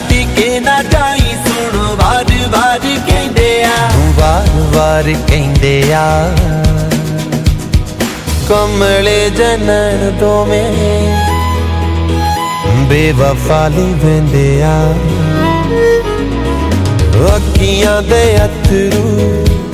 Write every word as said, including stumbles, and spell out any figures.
छड्ड के ना जाई सुन वार वार कहंदे आ वार वार कहंदे आ कमले जनन तो में बेवफा वेंदे आ अखियां दे अथरू